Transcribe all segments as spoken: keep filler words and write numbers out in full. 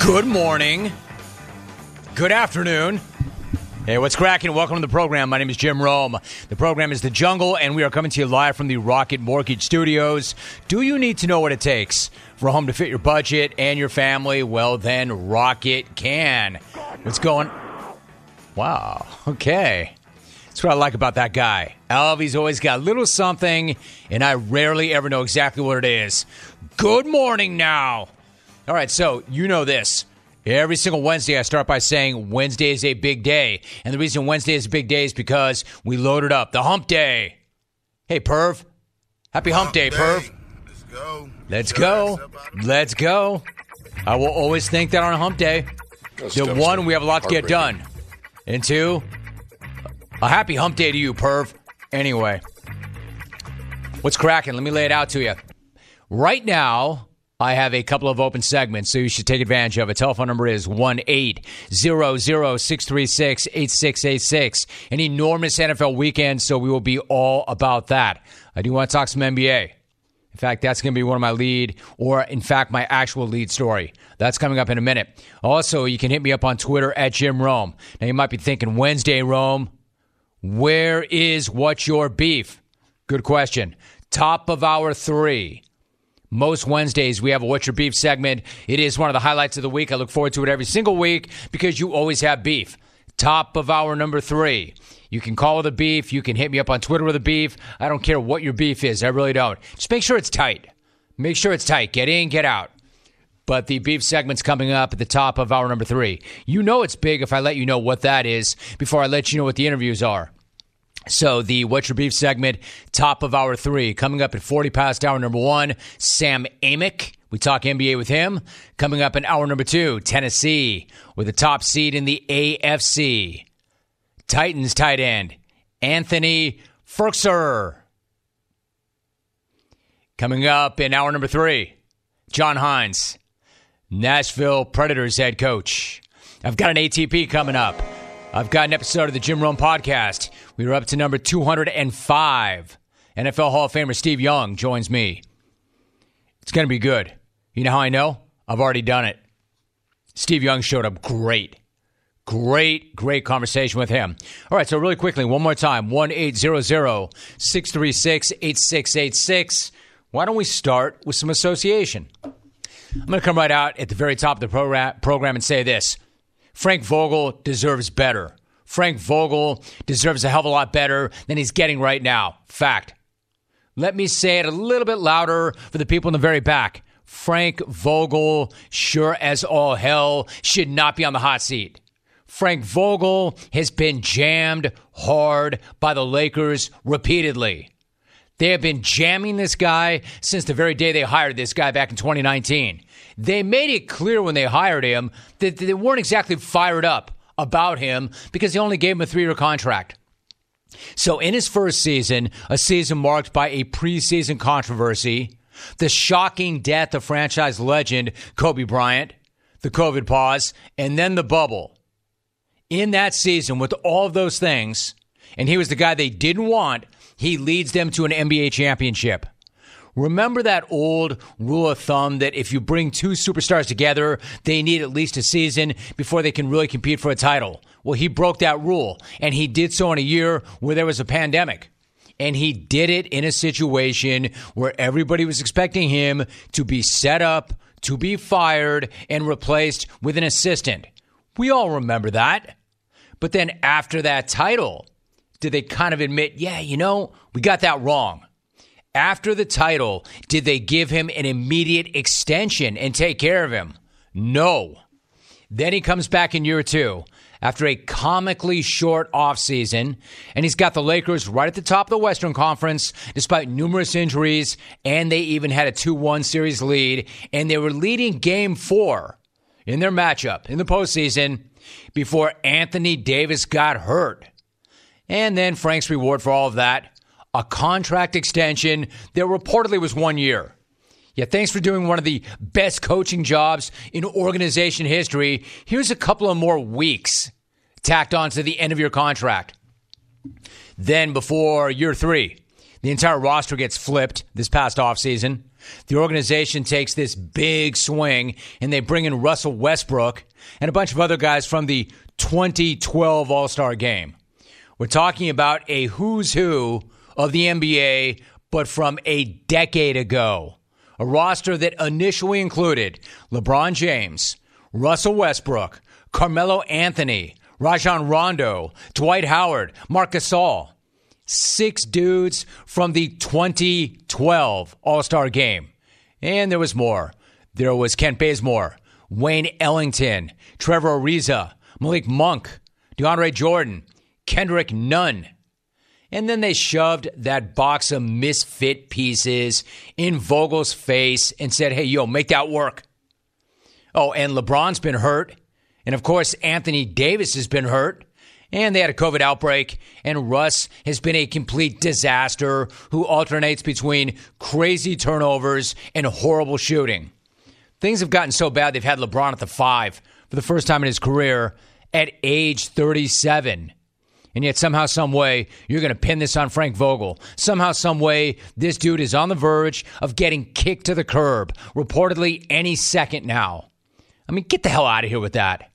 Good morning. Good afternoon. Hey, what's cracking? Welcome to the program. My name is Jim Rome. The program is The Jungle, and we are coming to you live from the Rocket Mortgage Studios. Do you need to know what it takes for a home to fit your budget and your family? Well, then Rocket can. What's going? Wow. Okay. That's what I like about that guy. Alvy's always got a little something, and I rarely ever know exactly what it is. Good morning now. All right, so you know this. Every single Wednesday, I start by saying Wednesday is a big day. And the reason Wednesday is a big day is because we loaded up the hump day. Hey, Perv. Happy hump, hump day, day, Perv. Let's go. Let's go. Let's go. I will always think that on a hump day. That one, we have a lot to get done. And two, a happy hump day to you, Perv. Anyway, what's cracking? Let me lay it out to you. Right now, I have a couple of open segments, so you should take advantage of it. Telephone number is one eight hundred, six three six, eight six eight six. An enormous N F L weekend, so we will be all about that. I do want to talk some N B A. In fact, that's going to be one of my lead, or in fact, my actual lead story. That's coming up in a minute. Also, you can hit me up on Twitter at Jim Rome. Now, you might be thinking, Wednesday, Rome, where is What's Your Beef? Good question. Top of hour three. Most Wednesdays, we have a What's Your Beef segment. It is one of the highlights of the week. I look forward to it every single week because you always have beef. Top of hour number three. You can call with a beef. You can hit me up on Twitter with a beef. I don't care what your beef is. I really don't. Just make sure it's tight. Make sure it's tight. Get in, get out. But the beef segment's coming up at the top of hour number three. You know it's big if I let you know what that is before I let you know what the interviews are. So the What's Your Beef segment, top of hour three. Coming up at forty past hour number one, Sam Amick. We talk N B A with him. Coming up in hour number two, Tennessee with the top seed in the A F C. Titans tight end, Anthony Firkser. Coming up in hour number three, John Hines, Nashville Predators head coach. I've got an A T P coming up. I've got an episode of the Jim Rome podcast. We are up to number two hundred five. N F L Hall of Famer Steve Young joins me. It's going to be good. You know how I know? I've already done it. Steve Young showed up great. Great, great conversation with him. All right, so really quickly, one more time. one eight hundred, six three six, eight six eight six. Why don't we start with some association? I'm going to come right out at the very top of the program, program and say this. Frank Vogel deserves better. Frank Vogel deserves a hell of a lot better than he's getting right now. Fact. Let me say it a little bit louder for the people in the very back. Frank Vogel, sure as all hell, should not be on the hot seat. Frank Vogel has been jammed hard by the Lakers repeatedly. They have been jamming this guy since the very day they hired this guy back in twenty nineteen. They made it clear when they hired him that they weren't exactly fired up about him because they only gave him a three-year contract. So in his first season, a season marked by a preseason controversy, the shocking death of franchise legend Kobe Bryant, the COVID pause, and then the bubble. In that season, with all of those things, and he was the guy they didn't want, he leads them to an N B A championship. Remember that old rule of thumb that if you bring two superstars together, they need at least a season before they can really compete for a title? Well, he broke that rule, and he did so in a year where there was a pandemic. And he did it in a situation where everybody was expecting him to be set up, to be fired, and replaced with an assistant. We all remember that. But then after that title, did they kind of admit, yeah, you know, we got that wrong? After the title, did they give him an immediate extension and take care of him? No. Then he comes back in year two after a comically short offseason, and he's got the Lakers right at the top of the Western Conference despite numerous injuries, and they even had a two one series lead, and they were leading game four in their matchup in the postseason before Anthony Davis got hurt. And then Frank's reward for all of that, a contract extension that reportedly was one year. Yeah, thanks for doing one of the best coaching jobs in organization history. Here's a couple of more weeks tacked on to the end of your contract. Then before year three, the entire roster gets flipped this past offseason. the organization takes this big swing and they bring in Russell Westbrook and a bunch of other guys from the twenty twelve All-Star Game. We're talking about a who's who of the N B A, but from a decade ago. A roster that initially included LeBron James, Russell Westbrook, Carmelo Anthony, Rajon Rondo, Dwight Howard, Marc Gasol. Six dudes from the twenty twelve All-Star Game. And there was more. There was Kent Bazemore, Wayne Ellington, Trevor Ariza, Malik Monk, DeAndre Jordan, Kendrick Nunn. And then they shoved that box of misfit pieces in Vogel's face and said, hey, yo, make that work. Oh, and LeBron's been hurt. And, of course, Anthony Davis has been hurt. And they had a COVID outbreak. And Russ has been a complete disaster who alternates between crazy turnovers and horrible shooting. Things have gotten so bad they've had LeBron at the five for the first time in his career at age thirty-seven. And yet somehow, some way, you're going to pin this on Frank Vogel. Somehow, some way, this dude is on the verge of getting kicked to the curb, reportedly any second now. I mean, get the hell out of here with that.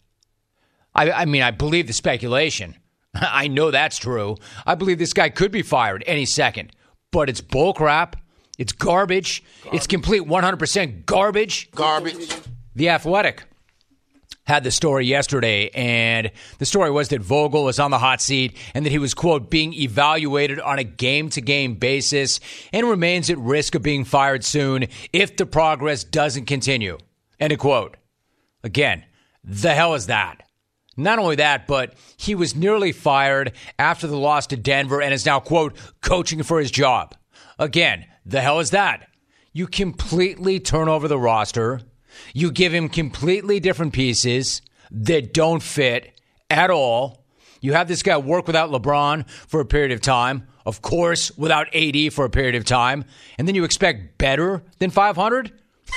I, I mean, I believe the speculation. I know that's true. I believe this guy could be fired any second. But it's bullcrap. It's garbage. garbage. It's complete one hundred percent garbage. Garbage. The Athletic had the story yesterday, and the story was that Vogel was on the hot seat and that he was, quote, being evaluated on a game-to-game basis and remains at risk of being fired soon if the progress doesn't continue. End of quote. Again, the hell is that? Not only that, but he was nearly fired after the loss to Denver and is now, quote, coaching for his job. Again, the hell is that? You completely turn over the roster. You give him completely different pieces that don't fit at all. You have this guy work without LeBron for a period of time. Of course, without A D for a period of time. And then you expect better than five hundred?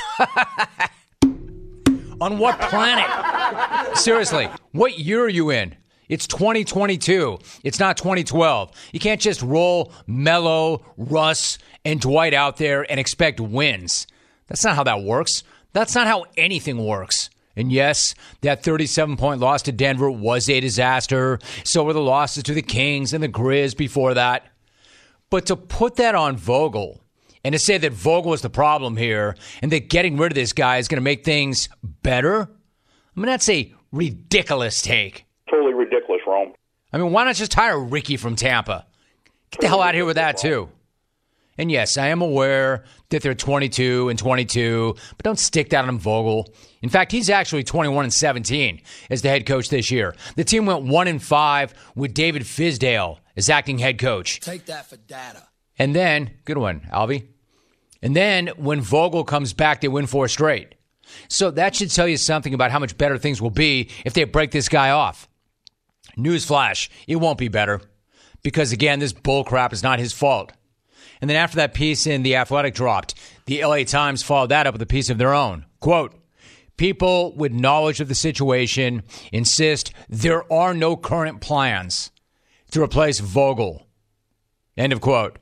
On what planet? Seriously, what year are you in? It's twenty twenty-two. It's not twenty twelve. You can't just roll Melo, Russ, and Dwight out there and expect wins. That's not how that works. That's not how anything works. And yes, that thirty-seven point loss to Denver was a disaster. So were the losses to the Kings and the Grizz before that. But to put that on Vogel and to say that Vogel is the problem here and that getting rid of this guy is going to make things better, I mean, that's a ridiculous take. Totally ridiculous, Rome. I mean, why not just hire Ricky from Tampa? Get the hell out of here with that, too. And yes, I am aware that they're twenty-two and twenty-two, but don't stick that on Vogel. In fact, he's actually twenty-one and seventeen as the head coach this year. The team went one and five with David Fizdale as acting head coach. Take that for data. And then, good one, Albie. And then when Vogel comes back, they win four straight. So that should tell you something about how much better things will be if they break this guy off. Newsflash, it won't be better. Because again, this bullcrap is not his fault. And then after that piece in The Athletic dropped, the L A Times followed that up with a piece of their own. Quote, people with knowledge of the situation insist there are no current plans to replace Vogel. End of quote.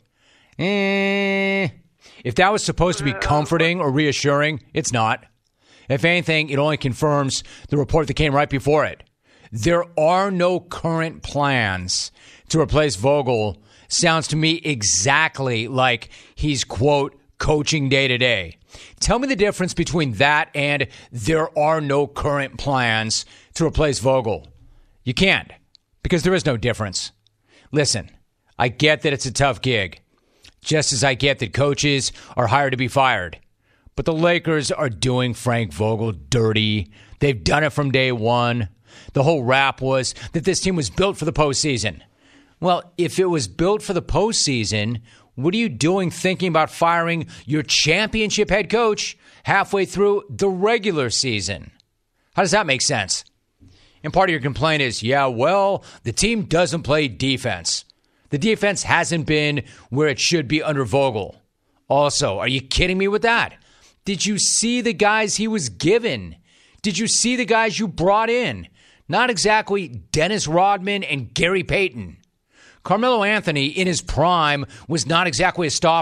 Eh, if that was supposed to be comforting or reassuring, it's not. If anything, it only confirms the report that came right before it. There are no current plans to replace Vogel. Sounds to me exactly like he's, quote, coaching day to day. Tell me the difference between that and there are no current plans to replace Vogel. You can't, because there is no difference. Listen, I get that it's a tough gig, just as I get that coaches are hired to be fired. But the Lakers are doing Frank Vogel dirty. They've done it from day one. The whole rap was that this team was built for the postseason. Well, if it was built for the postseason, what are you doing thinking about firing your championship head coach halfway through the regular season? How does that make sense? And part of your complaint is, yeah, well, the team doesn't play defense. The defense hasn't been where it should be under Vogel. Also, are you kidding me with that? Did you see the guys he was given? Did you see the guys you brought in? Not exactly Dennis Rodman and Gary Payton. Carmelo Anthony, in his prime, was not exactly a stopper.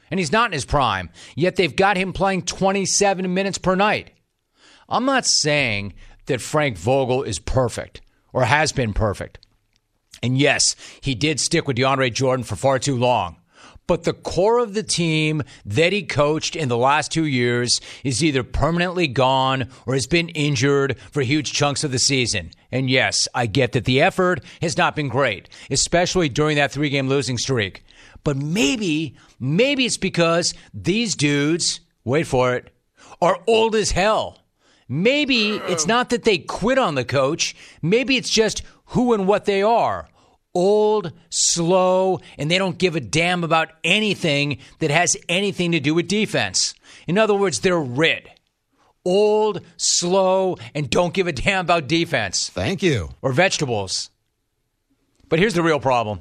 and he's not in his prime, yet they've got him playing twenty-seven minutes per night. I'm not saying that Frank Vogel is perfect or has been perfect. And yes, he did stick with DeAndre Jordan for far too long. But the core of the team that he coached in the last two years is either permanently gone or has been injured for huge chunks of the season. And yes, I get that the effort has not been great, especially during that three-game losing streak. But maybe, maybe it's because these dudes, wait for it, are old as hell. Maybe it's not that they quit on the coach. Maybe it's just who and what they are. Old, slow, and they don't give a damn about anything that has anything to do with defense. In other words, they're R I D. Old, slow, and don't give a damn about defense. Thank you. Or vegetables. But here's the real problem.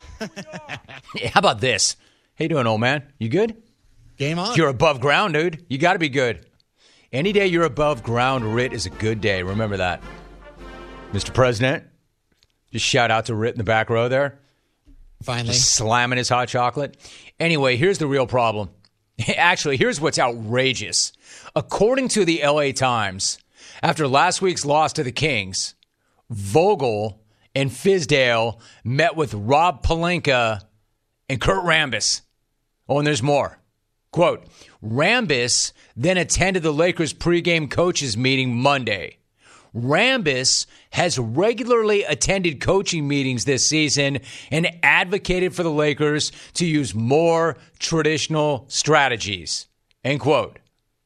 How about this? How you doing, old man? You good? Game on. You're above ground, dude. You got to be good. Any day you're above ground, R I T is a good day. Remember that. Mister President, just shout out to R I T in the back row there. Finally. Just slamming his hot chocolate. Anyway, here's the real problem. Actually, here's what's outrageous. According to the L A Times, after last week's loss to the Kings, Vogel and Fizdale met with Rob Pelinka and Kurt Rambis. Oh, and there's more. Quote, Rambis then attended the Lakers pregame coaches meeting Monday. Rambis has regularly attended coaching meetings this season and advocated for the Lakers to use more traditional strategies. End quote.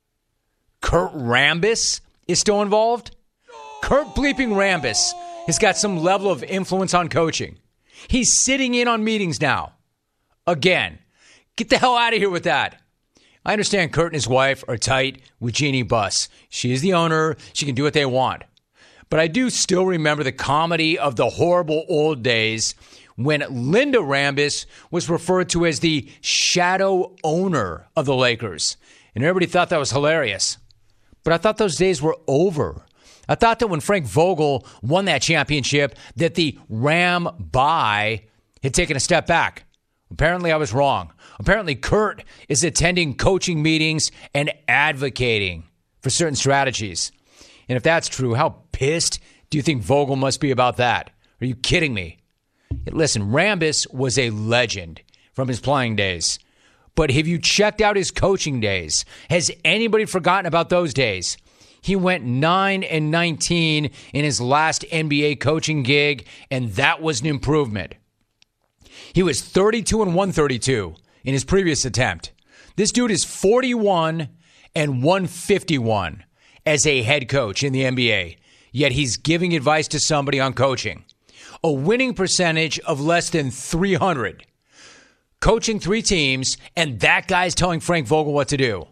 Kurt Rambis is still involved? Kurt bleeping Rambis has got some level of influence on coaching. He's sitting in on meetings now. Again, get the hell out of here with that. I understand Kurt and his wife are tight with Jeannie Buss. She is the owner. She can do what they want. But I do still remember the comedy of the horrible old days when Linda Rambis was referred to as the shadow owner of the Lakers. And everybody thought that was hilarious. But I thought those days were over. I thought that when Frank Vogel won that championship, that the Ram buy had taken a step back. Apparently I was wrong. Apparently Kurt is attending coaching meetings and advocating for certain strategies. And if that's true, how pissed do you think Vogel must be about that? Are you kidding me? Listen, Rambis was a legend from his playing days. But have you checked out his coaching days? Has anybody forgotten about those days? He went nine and nineteen in his last N B A coaching gig, and that was an improvement. He was thirty-two and one thirty-two in his previous attempt. This dude is forty-one and one fifty-one as a head coach in the N B A, yet he's giving advice to somebody on coaching. A winning percentage of less than three hundred. Coaching three teams, and that guy's telling Frank Vogel what to do.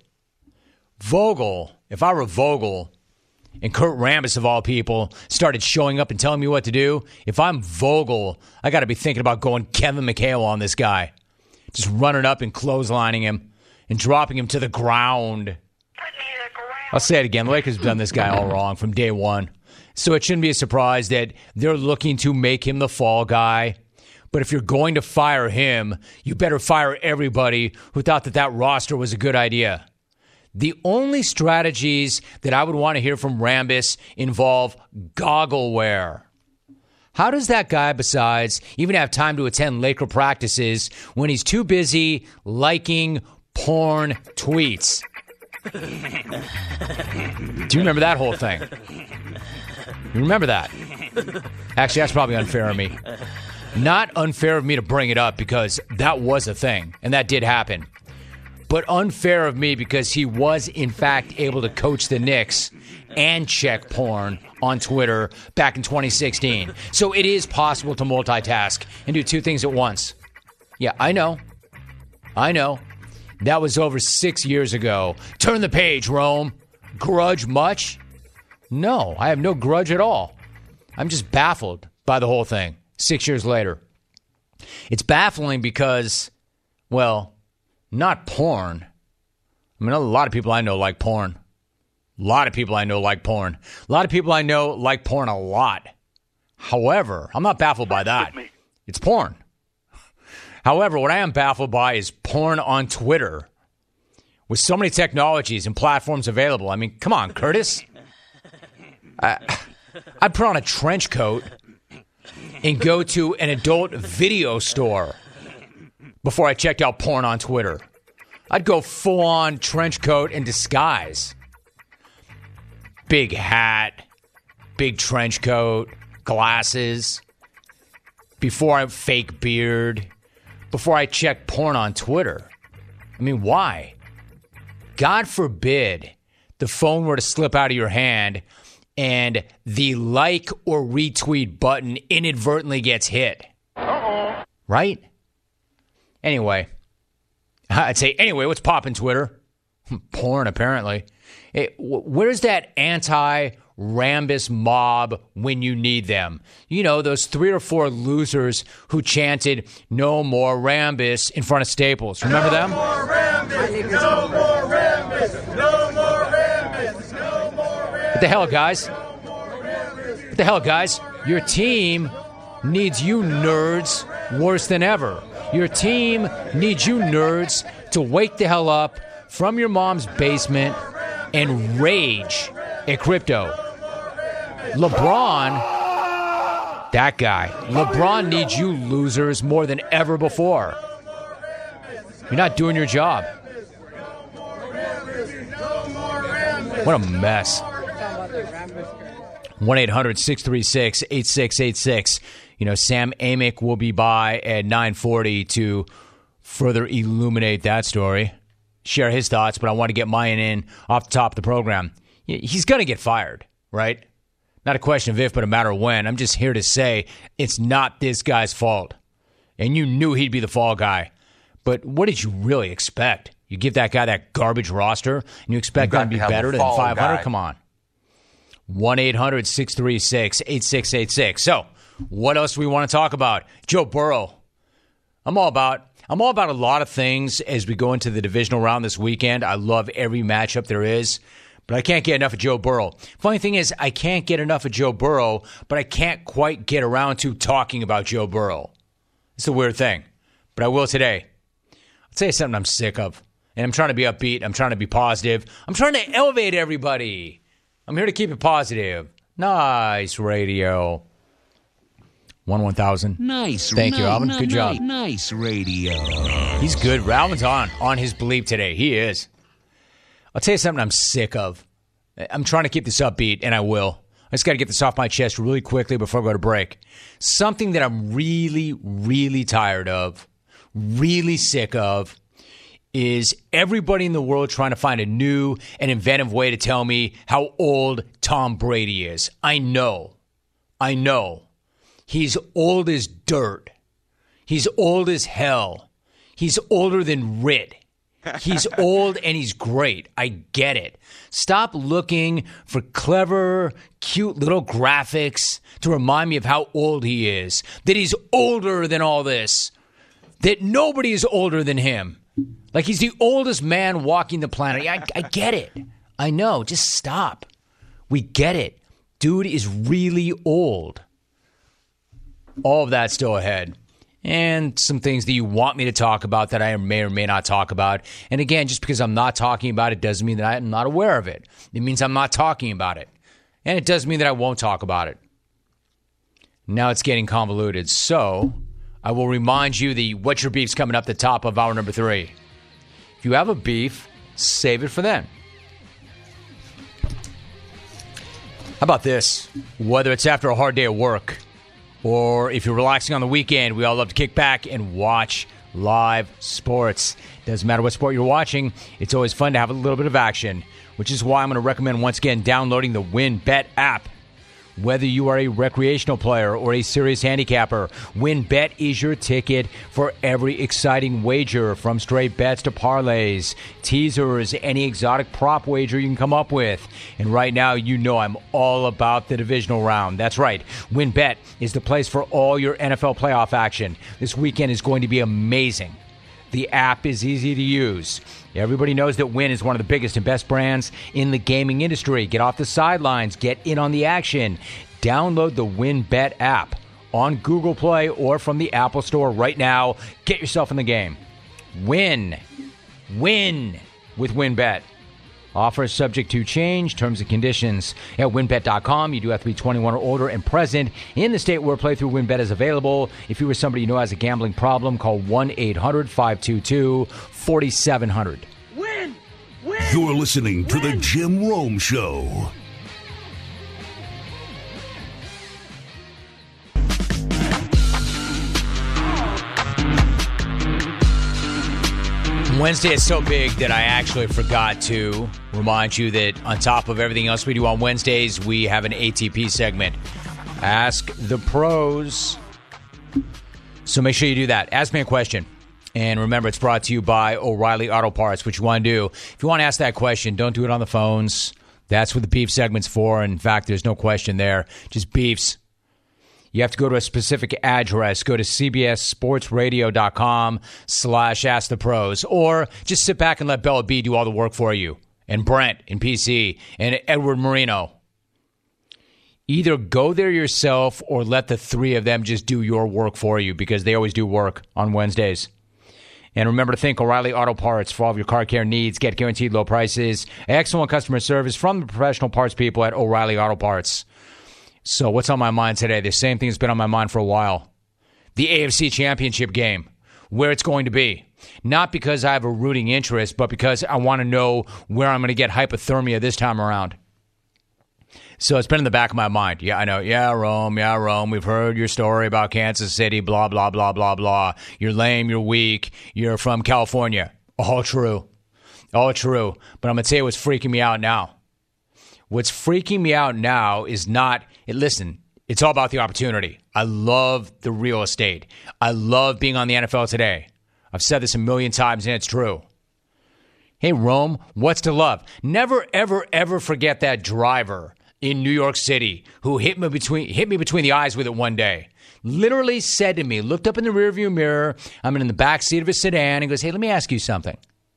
Vogel, if I were Vogel, and Kurt Rambis, of all people, started showing up and telling me what to do, if I'm Vogel, I got to be thinking about going Kevin McHale on this guy. Just running up and clotheslining him and dropping him to the ground. I'll say it again. The Lakers have done this guy all wrong from day one. So it shouldn't be a surprise that they're looking to make him the fall guy. But if you're going to fire him, you better fire everybody who thought that that roster was a good idea. The only strategies that I would want to hear from Rambis involve goggle wear. How does that guy, besides, even have time to attend Laker practices when he's too busy liking porn tweets? Do you remember that whole thing? You remember that? Actually, that's probably unfair of me. Not unfair of me to bring it up because that was a thing, and that did happen. But unfair of me because he was, in fact, able to coach the Knicks and check porn on Twitter back in twenty sixteen. So it is possible to multitask and do two things at once. Yeah, I know. I know. That was over six years ago. Turn the page, Rome. Grudge much? No, I have no grudge at all. I'm just baffled by the whole thing six years later. It's baffling because, well, not porn. I mean, a lot of people I know like porn. A lot of people I know like porn. A lot of people I know like porn a lot. However, I'm not baffled by that. It's porn. However, what I am baffled by is porn on Twitter. With so many technologies and platforms available. I mean, come on, Curtis. I, I'd put on a trench coat and go to an adult video store before I checked out porn on Twitter. I'd go full-on trench coat and disguise. Big hat, big trench coat, glasses. Before I fake beard. Before I check porn on Twitter. I mean, why? God forbid the phone were to slip out of your hand and the like or retweet button inadvertently gets hit. Uh-oh. Right? Anyway. I'd say, anyway, what's poppin' Twitter? Porn, apparently. It, where's that anti-Rambis mob when you need them? You know, those three or four losers who chanted, no more Rambis in front of Staples. Remember them? No more Rambis! No more Rambis! No more Rambis! No more Rambis! What the hell, guys? What the hell, guys? Your team needs you nerds worse than ever. Your team needs you nerds to wake the hell up from your mom's basement and rage at crypto. LeBron, that guy, LeBron needs you losers more than ever before. You're not doing your job. What a mess. one eight hundred six three six eight six eight six. You know, Sam Amick will be by at nine forty to further illuminate that story, share his thoughts, but I want to get mine in off the top of the program. He's going to get fired, right? Not a question of if, but a matter of when. I'm just here to say it's not this guy's fault. And you knew he'd be the fall guy. But what did you really expect? You give that guy that garbage roster, and you expect him to be better than five hundred? Guy. Come on. one eight hundred six three six eight six eight six. So, what else do we want to talk about? Joe Burrow. I'm all about I'm all about a lot of things as we go into the divisional round this weekend. I love every matchup there is, but I can't get enough of Joe Burrow. Funny thing is, I can't get enough of Joe Burrow, but I can't quite get around to talking about Joe Burrow. It's a weird thing, but I will today. I'll tell you something I'm sick of, and I'm trying to be upbeat. I'm trying to be positive. I'm trying to elevate everybody. I'm here to keep it positive. Nice radio. One one thousand. Nice. Thank no, you, Alvin. No, good no, job. Nice radio. He's good. Alvin's on on his bleep today. He is. I'll tell you something I'm sick of. I'm trying to keep this upbeat, and I will. I just got to get this off my chest really quickly before I go to break. Something that I'm really, really tired of, really sick of, is everybody in the world trying to find a new and inventive way to tell me how old Tom Brady is. I know. I know. He's old as dirt. He's old as hell. He's older than Rit. He's old and he's great. I get it. Stop looking for clever, cute little graphics to remind me of how old he is. That he's older than all this. That nobody is older than him. Like he's the oldest man walking the planet. I, I get it. I know. Just stop. We get it. Dude is really old. All of that still ahead. And some things that you want me to talk about that I may or may not talk about. And again, just because I'm not talking about it doesn't mean that I'm not aware of it. It means I'm not talking about it. And it doesn't mean that I won't talk about it. Now it's getting convoluted. So I will remind you the What's Your Beef's coming up the top of hour number three. If you have a beef, save it for then. How about this? Whether it's after a hard day of work, or if you're relaxing on the weekend, we all love to kick back and watch live sports. Doesn't matter what sport you're watching, it's always fun to have a little bit of action, which is why I'm going to recommend once again downloading the WynnBET app. Whether you are a recreational player or a serious handicapper, WynnBET is your ticket for every exciting wager, from straight bets to parlays, teasers, any exotic prop wager you can come up with. And right now, you know I'm all about the divisional round. That's right. WynnBET is the place for all your N F L playoff action. This weekend is going to be amazing. The app is easy to use. Everybody knows that Wynn is one of the biggest and best brands in the gaming industry. Get off the sidelines. Get in on the action. Download the WynnBET app. on Google Play or from the Apple Store right now. Get yourself in the game. Win. Win with WynnBET. Offer is subject to change. Terms and conditions at win bet dot com. You do have to be twenty-one or older and present in the state where playthrough WynnBET is available. If you or somebody you know has a gambling problem, call one eight hundred five two two four seven zero zero. Win! Win! You're listening to Win! The Jim Rome Show. Wednesday is so big that I actually forgot to remind you that on top of everything else we do on Wednesdays, we have an A T P segment. Ask the Pros. So make sure you do that. Ask me a question. And remember, it's brought to you by O'Reilly Auto Parts, which you want to do. If you want to ask that question, don't do it on the phones. That's what the beef segment's for. In fact, there's no question there. Just beefs. You have to go to a specific address. Go to cbssportsradio.com slash ask the pros. Or just sit back and let Bella B do all the work for you. And Brent and P C and Edward Marino. Either go there yourself or let the three of them just do your work for you because they always do work on Wednesdays. And remember to think O'Reilly Auto Parts for all of your car care needs. Get guaranteed low prices. Excellent customer service from the professional parts people at O'Reilly Auto Parts. So what's on my mind today? The same thing that's been on my mind for a while. The A F C Championship game, where it's going to be. Not because I have a rooting interest, but because I want to know where I'm going to get hypothermia this time around. So it's been in the back of my mind. Yeah, I know. Yeah, Rome. Yeah, Rome. We've heard your story about Kansas City, blah, blah, blah, blah, blah. You're lame. You're weak. You're from California. All true. All true. But I'm going to tell you what's freaking me out now. What's freaking me out now is not, listen, it's all about the opportunity. I love the real estate. I love being on the N F L Today. I've said this a million times, and it's true. Hey, Rome, what's to love? Never, ever, ever forget that driver in New York City who hit me between hit me between the eyes with it one day. Literally said to me, looked up in the rearview mirror, I'm in the back seat of a sedan, and goes, hey, let me ask you something.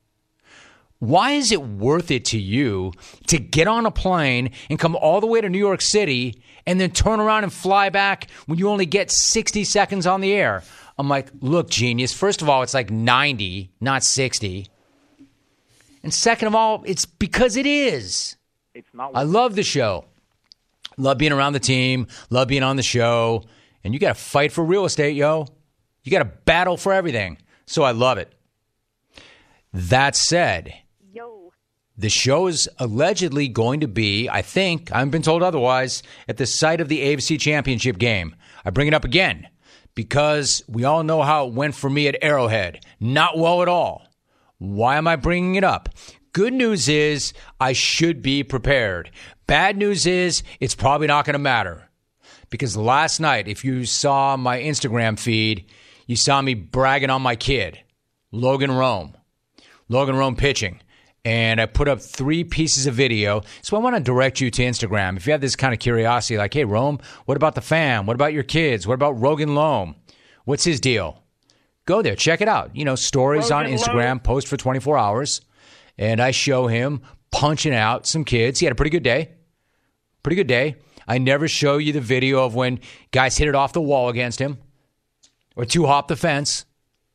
Why is it worth it to you to get on a plane and come all the way to New York City and then turn around and fly back when you only get sixty seconds on the air? I'm like, look, genius. First of all, it's like ninety, not sixty. And second of all, it's because it is. It's not. I love the show. Love being around the team. Love being on the show. And you got to fight for real estate, yo. You got to battle for everything. So I love it. That said, Yo. The show is allegedly going to be, I think, I haven't been told otherwise, at the site of the A F C Championship game. I bring it up again because we all know how it went for me at Arrowhead. Not well at all. Why am I bringing it up? Good news is I should be prepared. Bad news is it's probably not going to matter. Because last night, if you saw my Instagram feed, you saw me bragging on my kid, Logan Rome. Logan Rome pitching. And I put up three pieces of video. So I want to direct you to Instagram. If you have this kind of curiosity, like, hey, Rome, what about the fam? What about your kids? What about Rogan Loam? What's his deal? Go there. Check it out. You know, stories Rogan on Instagram, Loam. post for twenty-four hours. And I show him punching out some kids. He had a pretty good day. Pretty good day. I never show you the video of when guys hit it off the wall against him or two-hop the fence.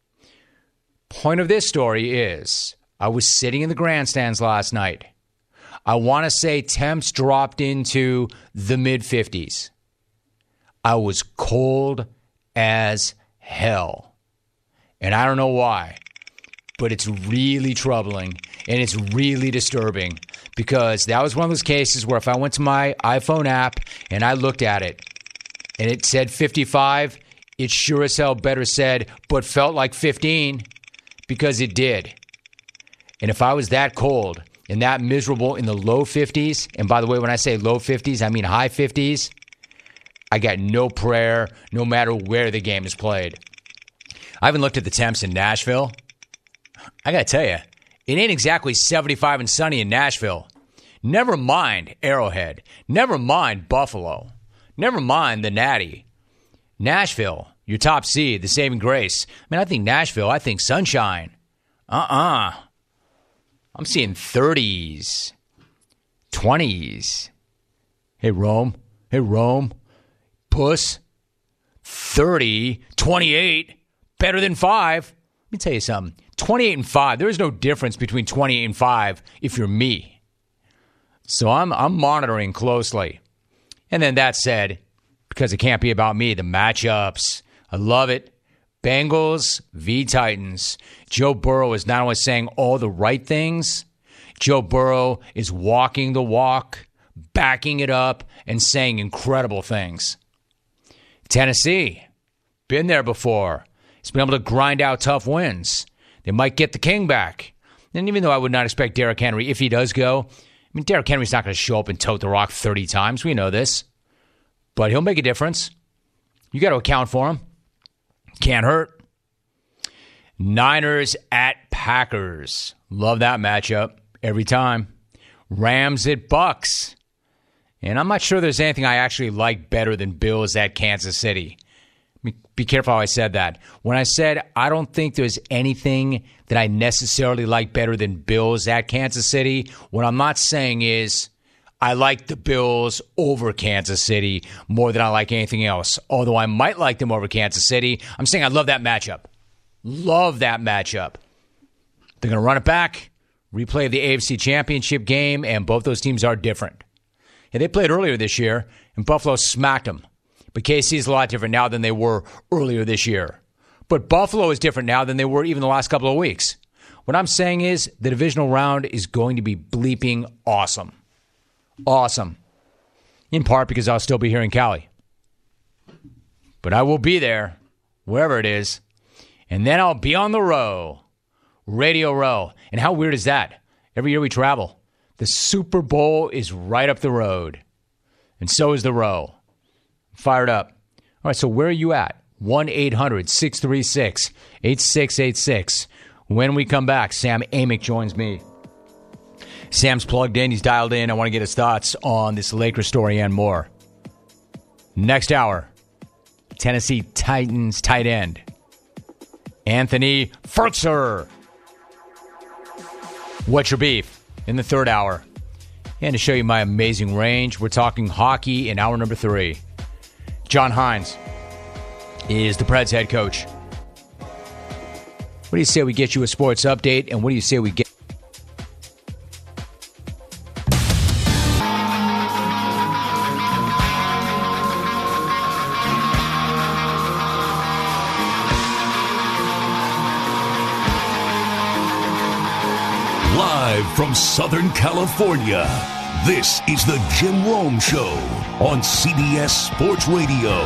Point of this story is I was sitting in the grandstands last night. I want to say temps dropped into the mid fifties. I was cold as hell. And I don't know why, but it's really troubling and it's really disturbing because that was one of those cases where if I went to my iPhone app and I looked at it and it said fifty-five, it sure as hell better said, but felt like fifteen because it did. And if I was that cold and that miserable in the low fifties, and by the way, when I say low fifties, I mean high fifties, I got no prayer no matter where the game is played. I haven't looked at the temps in Nashville. I got to tell you, it ain't exactly seventy-five and sunny in Nashville. Never mind Arrowhead. Never mind Buffalo. Never mind the Natty. Nashville, your top seed, the saving grace. I mean, I think Nashville, I think sunshine. Uh-uh. I'm seeing thirties, twenties. Hey, Rome. Hey, Rome. Puss. thirty, twenty-eight, better than five. Let me tell you something. twenty-eight and five, there is no difference between twenty-eight and five if you're me. So I'm I'm monitoring closely. And then that said, because it can't be about me, the matchups, I love it. Bengals v. Titans. Joe Burrow is not only saying all the right things, Joe Burrow is walking the walk, backing it up, and saying incredible things. Tennessee, been there before. He's been able to grind out tough wins. They might get the king back. And even though I would not expect Derrick Henry, if he does go, I mean, Derrick Henry's not going to show up and tote the rock thirty times. We know this. But he'll make a difference. You got to account for him. Can't hurt. Niners at Packers. Love that matchup every time. Rams at Bucks. And I'm not sure there's anything I actually like better than Bills at Kansas City. Be careful how I said that. When I said I don't think there's anything that I necessarily like better than Bills at Kansas City, what I'm not saying is I like the Bills over Kansas City more than I like anything else. Although I might like them over Kansas City, I'm saying I love that matchup. Love that matchup. They're going to run it back, replay the A F C Championship game, and both those teams are different. Yeah, they played earlier this year, and Buffalo smacked them. But K C is a lot different now than they were earlier this year. But Buffalo is different now than they were even the last couple of weeks. What I'm saying is the divisional round is going to be bleeping awesome. Awesome. In part because I'll still be here in Cali. But I will be there, wherever it is. And then I'll be on the row. Radio Row. And how weird is that? Every year we travel. The Super Bowl is right up the road. And so is the row. Fired up. All right, so where are you at? one eight hundred six three six eight six eight six. When we come back, Sam Amick joins me. Sam's plugged in. He's dialed in. I want to get his thoughts on this Lakers story and more. Next hour, Tennessee Titans tight end Anthony Firkser. What's your beef in the third hour? And to show you my amazing range, we're talking hockey in hour number three. John Hines is the Preds head coach. What do you say we get you a sports update, and what do you say we get? Live from Southern California, this is the Jim Rome Show on C B S Sports Radio.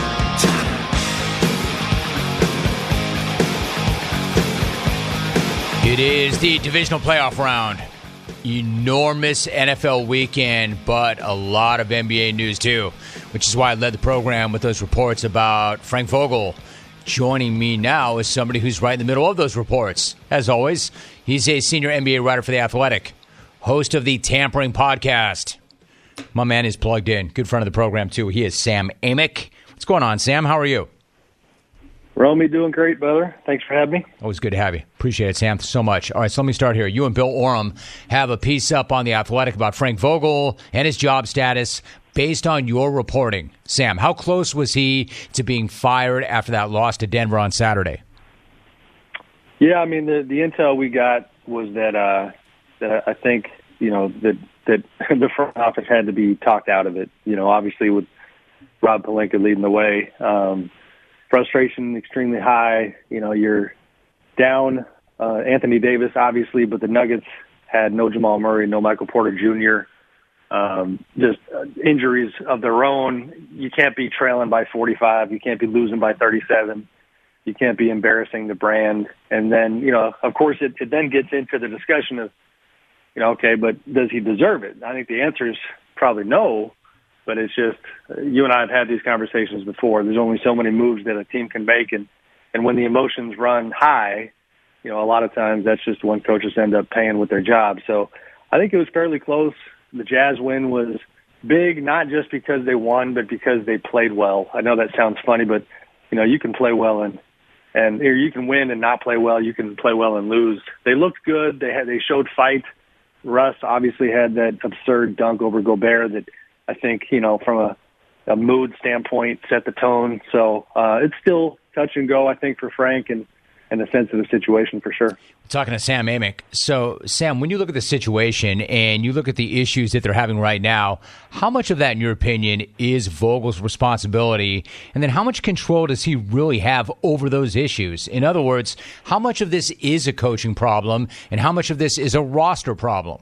It is the divisional playoff round. Enormous N F L weekend, but a lot of N B A news too, which is why I led the program with those reports about Frank Vogel. Joining me now is somebody who's right in the middle of those reports. As always, he's a senior N B A writer for The Athletic, host of the Tampering Podcast. My man is plugged in. Good friend of the program, too. He is Sam Amick. What's going on, Sam? How are you? Romy, doing great, brother. Thanks for having me. Always good to have you. Appreciate it, Sam, so much. All right, so let me start here. You and Bill Oram have a piece up on The Athletic about Frank Vogel and his job status based on your reporting. Sam, how close was he to being fired after that loss to Denver on Saturday? Yeah, I mean, the the intel we got was that uh, that I think, you know, that that the front office had to be talked out of it. You know, obviously with Rob Pelinka leading the way, um, frustration extremely high. You know, you're down uh, Anthony Davis, obviously, but the Nuggets had no Jamal Murray, no Michael Porter Junior Um, just uh, injuries of their own. You can't be trailing by forty-five. You can't be losing by thirty-seven. You can't be embarrassing the brand. And then, you know, of course, it, it then gets into the discussion of, you know, okay, but does he deserve it? I think the answer is probably no, but it's just, you and I have had these conversations before. There's only so many moves that a team can make, and, and when the emotions run high, you know, a lot of times that's just when coaches end up paying with their job. So I think it was fairly close. The Jazz win was big, not just because they won, but because they played well. I know that sounds funny, but, you know, you can play well and, and or you can win and not play well. You can play well and lose. They looked good. They had, they showed fight. Russ obviously had that absurd dunk over Gobert that I think, you know, from a a mood standpoint, set the tone. So uh, it's still touch and go, I think, for Frank and, and a sensitive situation for sure. Talking to Sam Amick. So, Sam, when you look at the situation and you look at the issues that they're having right now, how much of that, in your opinion, is Vogel's responsibility? And then how much control does he really have over those issues? In other words, how much of this is a coaching problem and how much of this is a roster problem?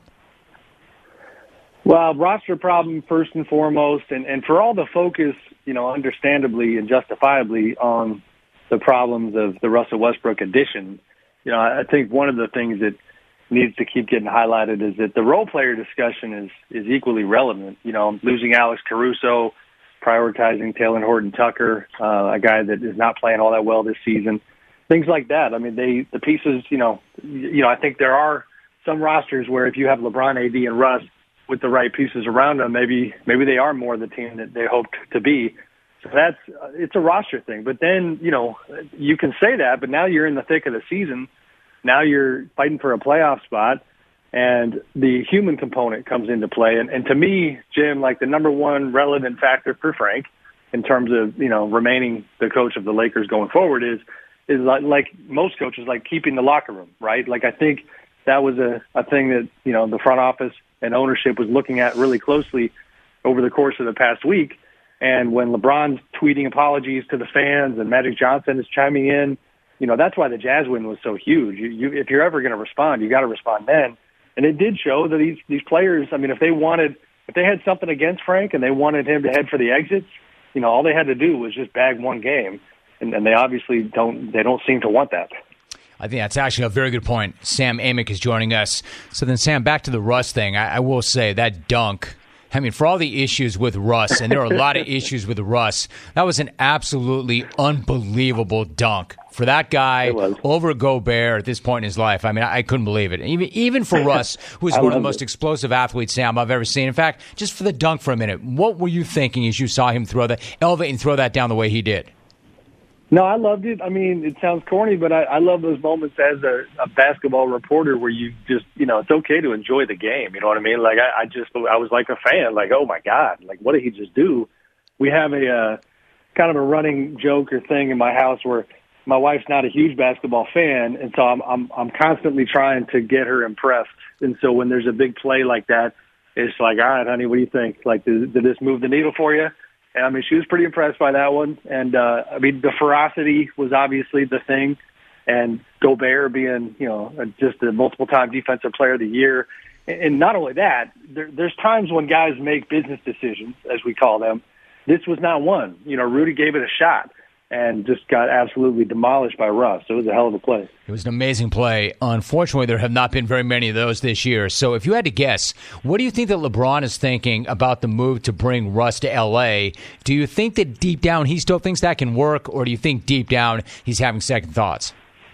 Well, roster problem first and foremost, and, and for all the focus, you know, understandably and justifiably on the problems of the Russell Westbrook addition, you know, I think one of the things that needs to keep getting highlighted is that the role player discussion is, is equally relevant. You know, losing Alex Caruso, prioritizing Taylor Horton-Tucker, uh, a guy that is not playing all that well this season, things like that. I mean, they the pieces, you know, you know, I think there are some rosters where if you have LeBron, A D, and Russ with the right pieces around them, maybe maybe they are more the team that they hoped to be. So that's it's a roster thing. But then, you know, you can say that, but now you're in the thick of the season. Now you're fighting for a playoff spot, and the human component comes into play. And, and to me, Jim, like the number one relevant factor for Frank in terms of, you know, remaining the coach of the Lakers going forward is is like, like most coaches, like keeping the locker room, right? Like I think that was a, a thing that, you know, the front office and ownership was looking at really closely over the course of the past week. And when LeBron's tweeting apologies to the fans and Magic Johnson is chiming in, you know, that's why the Jazz win was so huge. You, you, if you're ever going to respond, you got to respond then. And it did show that these, these players, I mean, if they wanted, if they had something against Frank and they wanted him to head for the exits, you know, all they had to do was just bag one game. And, and they obviously don't, they don't seem to want that. I think that's actually a very good point. Sam Amick is joining us. So then, Sam, back to the Russ thing. I, I will say that dunk, I mean, for all the issues with Russ, and there are a lot of issues with Russ, that was an absolutely unbelievable dunk. For that guy over Gobert at this point in his life, I mean, I, I couldn't believe it. Even even for Russ, who is one of the most it. explosive athletes, Sam, I've ever seen. In fact, just for the dunk for a minute, what were you thinking as you saw him throw that, elevate and throw that down the way he did? No, I loved it. I mean, it sounds corny, but I, I love those moments as a, a basketball reporter where you just, you know, it's okay to enjoy the game. You know what I mean? Like, I, I just, I was like a fan, like, oh my God, like, what did he just do? We have a uh, kind of a running joke or thing in my house where my wife's not a huge basketball fan, and so I'm, I'm, I'm constantly trying to get her impressed. And so when there's a big play like that, it's like, all right, honey, what do you think? Like, did, did this move the needle for you? And, I mean, she was pretty impressed by that one. And, uh, I mean, the ferocity was obviously the thing. And Gobert being, you know, just a multiple-time defensive player of the year. And not only that, there, there's times when guys make business decisions, as we call them. This was not one. You know, Rudy gave it a shot and just got absolutely demolished by Russ. It was a hell of a play. It was an amazing play. Unfortunately, there have not been very many of those this year. So if you had to guess, what do you think that LeBron is thinking about the move to bring Russ to L A? Do you think that deep down he still thinks that can work, or do you think deep down he's having second thoughts?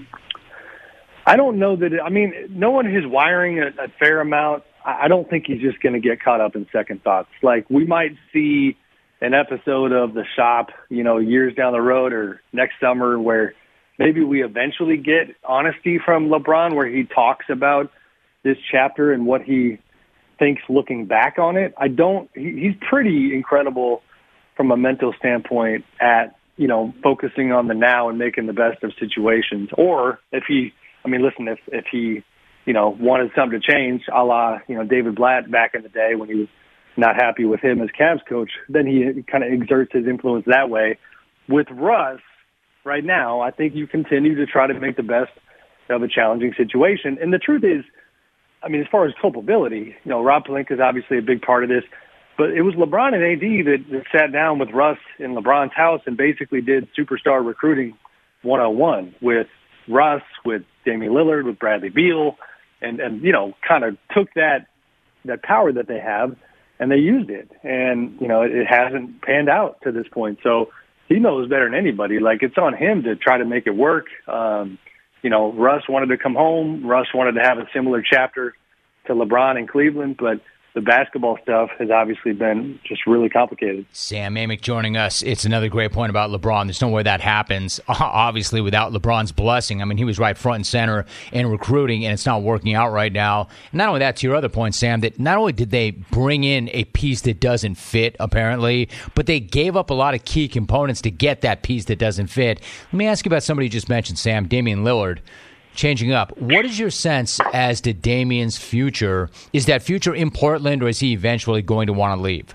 I don't know that it, I mean, knowing his wiring a, a fair amount, I don't think he's just going to get caught up in second thoughts. Like, we might see an episode of The Shop, you know, years down the road or next summer where maybe we eventually get honesty from LeBron where he talks about this chapter and what he thinks looking back on it. I don't, he, he's pretty incredible from a mental standpoint at, you know, focusing on the now and making the best of situations. Or if he, I mean, listen, if, if he, you know, wanted something to change, a la, you know, David Blatt back in the day when he was not happy with him as Cavs coach, then he kind of exerts his influence that way. With Russ, right now, I think you continue to try to make the best of a challenging situation. And the truth is, I mean, as far as culpability, you know, Rob Pelinka is obviously a big part of this, but it was LeBron and A D that, that sat down with Russ in LeBron's house and basically did superstar recruiting one oh one with Russ, with Damian Lillard, with Bradley Beal, and, and you know, kind of took that that power that they have and they used it. And, you know, it, it hasn't panned out to this point. So he knows better than anybody. Like, it's on him to try to make it work. Um, you know, Russ wanted to come home. Russ wanted to have a similar chapter to LeBron in Cleveland, but the basketball stuff has obviously been just really complicated. Sam Amick joining us. It's another great point about LeBron. There's no way that happens, obviously, without LeBron's blessing. I mean, he was right front and center in recruiting, and it's not working out right now. And not only that, to your other point, Sam, that not only did they bring in a piece that doesn't fit, apparently, but they gave up a lot of key components to get that piece that doesn't fit. Let me ask you about somebody you just mentioned, Sam, Damian Lillard. Changing up, what is your sense as to Damian's future? Is that future in Portland, or is he eventually going to want to leave?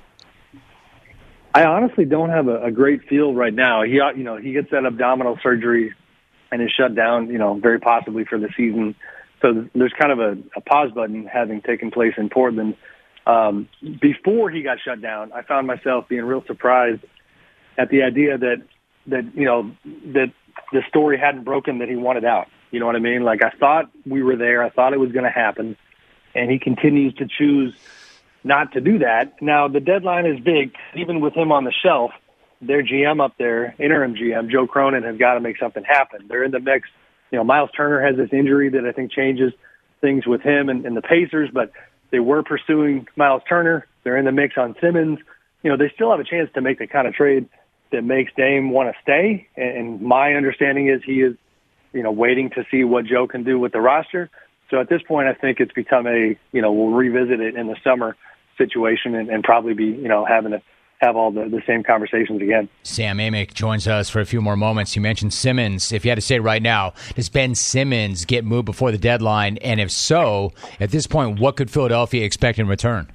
I honestly don't have a, a great feel right now. He, you know, he gets that abdominal surgery and is shut down, you know, very possibly for the season. So there's kind of a, a pause button having taken place in Portland. Um, before he got shut down, I found myself being real surprised at the idea that that you know that the story hadn't broken, that he wanted out. You know what I mean? Like, I thought we were there. I thought it was going to happen. And he continues to choose not to do that. Now, the deadline is big. Even with him on the shelf, their G M up there, interim G M, Joe Cronin, has got to make something happen. They're in the mix. You know, Miles Turner has this injury that I think changes things with him and, and the Pacers, but they were pursuing Miles Turner. They're in the mix on Simmons. You know, they still have a chance to make the kind of trade that makes Dame want to stay. And my understanding is he is, you know, waiting to see what Joe can do with the roster. So at this point, I think it's become a, you know, we'll revisit it in the summer situation and, and probably be, you know, having to have all the, the same conversations again. Sam Amick joins us for a few more moments. You mentioned Simmons. If you had to say right now, does Ben Simmons get moved before the deadline? And if so, at this point, what could Philadelphia expect in return?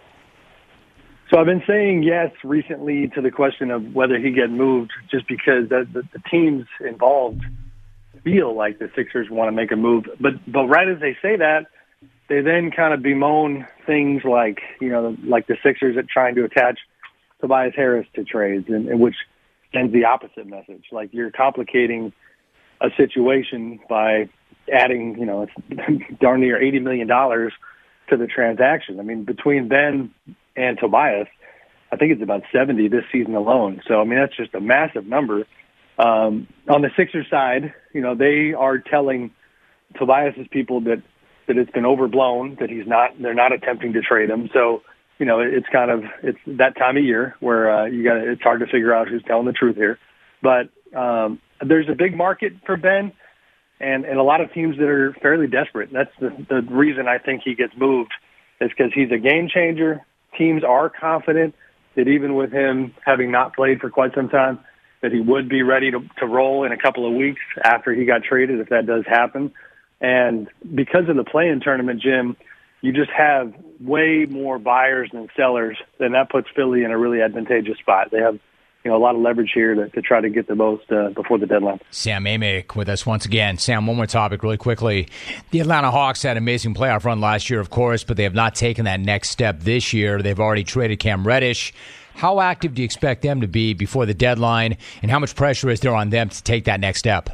So I've been saying yes recently to the question of whether he get moved, just because the, the, the teams involved feel like the Sixers want to make a move. But but right as they say that, they then kind of bemoan things like, you know, like the Sixers are trying to attach Tobias Harris to trades, and, and which sends the opposite message. Like, you're complicating a situation by adding, you know, it's darn near eighty million dollars to the transaction. I mean, between Ben and Tobias, I think it's about seventy this season alone. So, I mean, that's just a massive number. Um, on the Sixers side, you know, they are telling Tobias's people that, that it's been overblown, that he's not, they're not attempting to trade him. So, you know, it's kind of, it's that time of year where uh, you got it's hard to figure out who's telling the truth here. But um, there's a big market for Ben and, and a lot of teams that are fairly desperate. That's the, the reason I think he gets moved, is because he's a game changer. Teams are confident that even with him having not played for quite some time, that he would be ready to, to roll in a couple of weeks after he got traded, if that does happen. And because of the play-in tournament, Jim, you just have way more buyers than sellers, and that puts Philly in a really advantageous spot. They have, you know, a lot of leverage here to, to try to get the most uh, before the deadline. Sam Amick with us once again. Sam, one more topic really quickly. The Atlanta Hawks had an amazing playoff run last year, of course, but they have not taken that next step this year. They've already traded Cam Reddish. How active do you expect them to be before the deadline, and how much pressure is there on them to take that next step?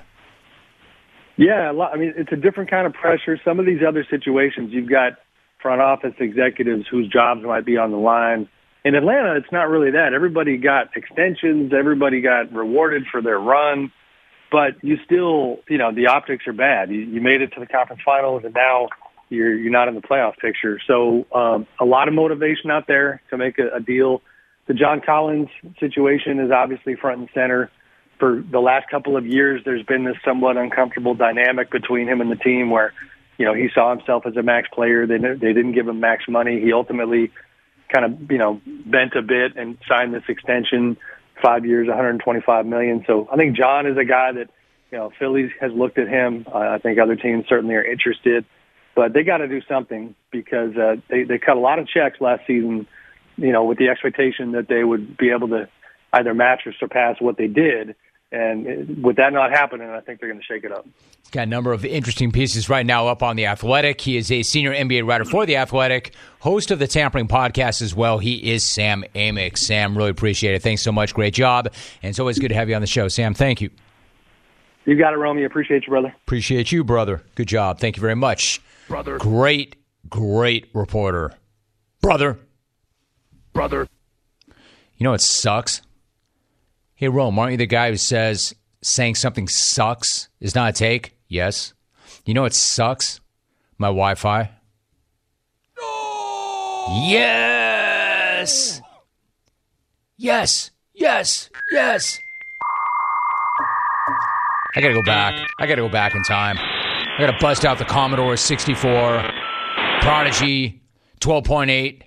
Yeah, a lot, I mean, it's a different kind of pressure. Some of these other situations, you've got front office executives whose jobs might be on the line. In Atlanta, it's not really that. Everybody got extensions. Everybody got rewarded for their run. But you still, you know, the optics are bad. You, you made it to the conference finals, and now you're you're not in the playoff picture. So um, a lot of motivation out there to make a, a deal. The John Collins situation is obviously front and center. For the last couple of years, there's been this somewhat uncomfortable dynamic between him and the team where, you know, he saw himself as a max player. They they didn't give him max money. He ultimately kind of, you know, bent a bit and signed this extension, five years, one hundred twenty-five million dollars. So I think John is a guy that, you know, Philly has looked at him. Uh, I think other teams certainly are interested, but they got to do something because uh, they they cut a lot of checks last season, you know, with the expectation that they would be able to either match or surpass what they did. And with that not happening, I think they're going to shake it up. He's got a number of interesting pieces right now up on The Athletic. He is a senior N B A writer for The Athletic, host of the Tampering Podcast as well. He is Sam Amick. Sam, really appreciate it. Thanks so much. Great job. And it's always good to have you on the show. Sam, thank you. You got it, Romy. Appreciate you, brother. Appreciate you, brother. Good job. Thank you very much. Brother. Great, great reporter. Brother. Brother. You know what sucks? Hey, Rome, aren't you the guy who says saying something sucks is not a take? Yes. You know what sucks? My Wi-Fi. No! Yes! Yes! Yes! Yes! I gotta go back. I gotta go back in time. I gotta bust out the Commodore sixty-four, Prodigy twelve point eight,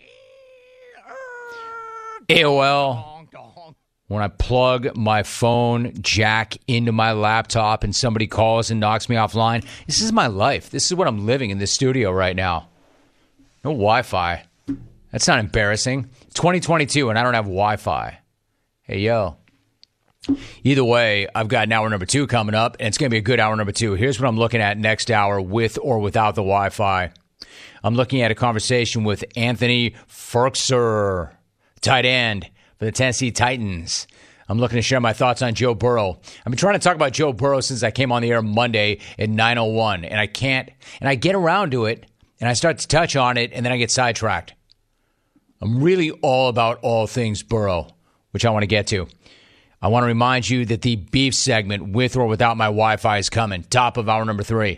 A O L. When I plug my phone jack into my laptop and somebody calls and knocks me offline, this is my life. This is what I'm living in this studio right now. No Wi-Fi. That's not embarrassing. twenty twenty-two and I don't have Wi-Fi. Hey, yo. Either way, I've got an hour number two coming up, and it's going to be a good hour number two. Here's what I'm looking at next hour with or without the Wi-Fi. I'm looking at a conversation with Anthony Firkser, tight end for the Tennessee Titans. I'm looking to share my thoughts on Joe Burrow. I've been trying to talk about Joe Burrow since I came on the air Monday at nine oh one, and I can't, and I get around to it, and I start to touch on it, and then I get sidetracked. I'm really all about all things Burrow, which I want to get to. I want to remind you that the beef segment, with or without my Wi-Fi, is coming. Top of hour number three.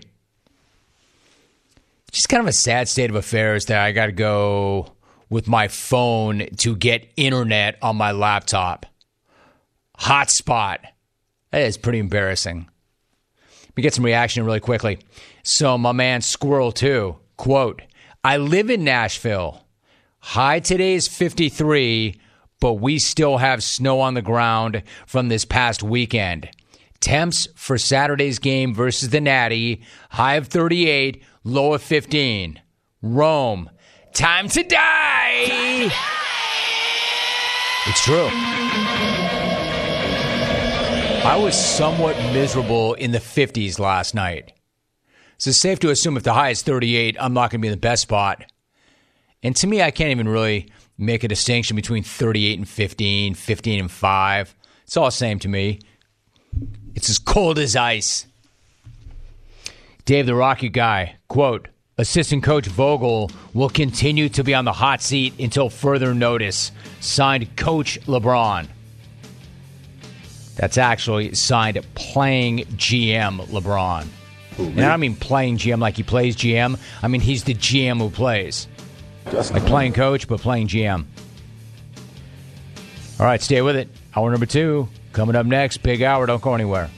Just kind of a sad state of affairs that I got to go with my phone to get internet on my laptop. Hotspot. That is pretty embarrassing. Let me get some reaction really quickly. So my man Squirrel two, quote, I live in Nashville. High today is fifty-three, but we still have snow on the ground from this past weekend. Temps for Saturday's game versus the Natty, high of thirty-eight, low of fifteen. Rome, time to die! Time to die! It's true. I was somewhat miserable in the fifties last night. So it's safe to assume if the high is thirty-eight, I'm not going to be in the best spot. And to me, I can't even really make a distinction between thirty-eight and fifteen, fifteen and five. It's all the same to me. It's as cold as ice. Dave the Rocky Guy, quote, Assistant Coach Vogel will continue to be on the hot seat until further notice. Signed Coach LeBron. That's actually signed playing G M LeBron. Ooh, and I don't mean playing G M like he plays G M. I mean he's the G M who plays. Just like playing coach, but playing G M. All right, stay with it. Hour number two coming up next. Big hour. Don't go anywhere.